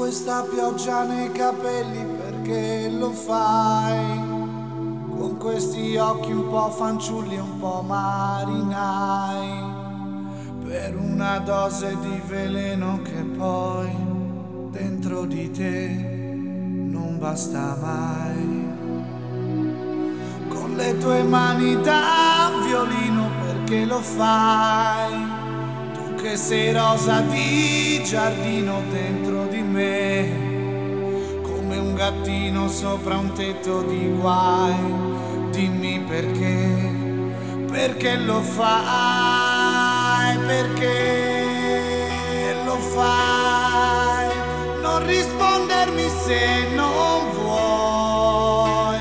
questa pioggia nei capelli, perché lo fai? Con questi occhi un po' fanciulli e un po' marinai, per una dose di veleno che poi dentro di te non basta mai. Con le tue mani da violino, perché lo fai? Tu che sei rosa di giardino dentro di me, come un gattino sopra un tetto di guai. Dimmi perché lo fai? Perché lo fai? Non rispondermi se non vuoi,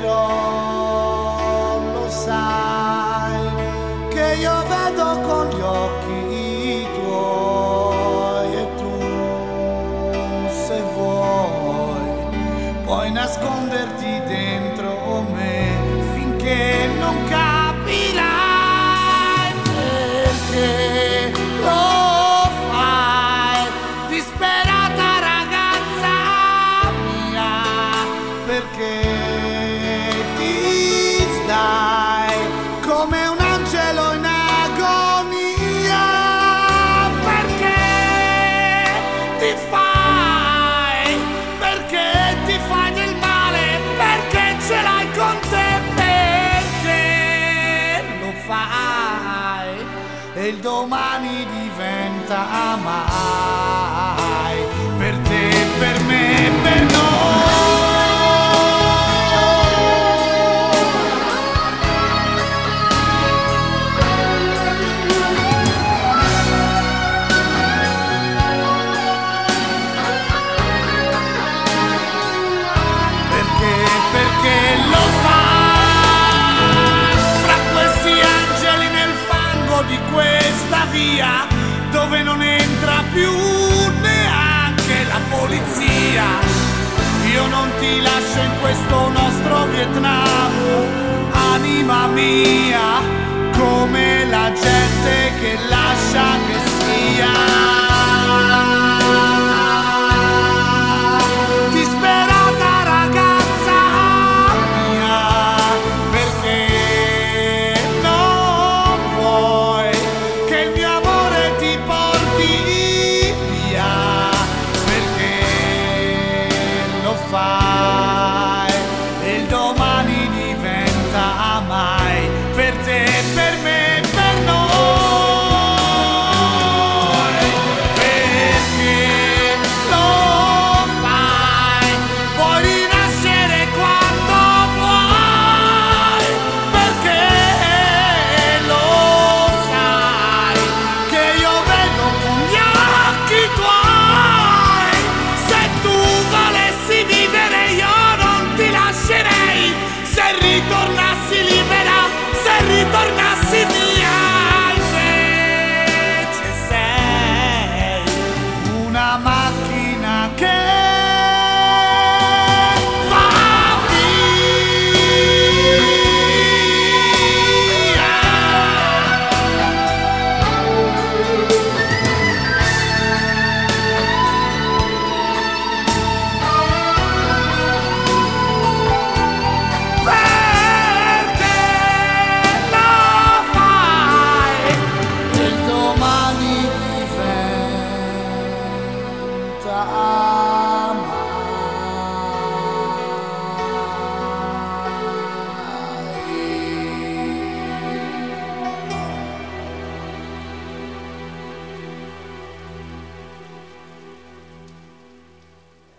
però lo sai che io vedo con gli occhi tuoi, e tu, se vuoi, puoi nasconderti dentro me finché non capirai perché lo fai, disperata ragazza mia, perché ti stai come un angelo in agonia, perché ti fai, perché ti fai del male, perché ce l'hai con te, fai, e il domani diventa mai, per te, per me, per noi. Perché lo fai fra questi angeli nel fango di questa via, dove non entra più neanche la polizia. Io non ti lascio in questo nostro Vietnam, anima mia, come la gente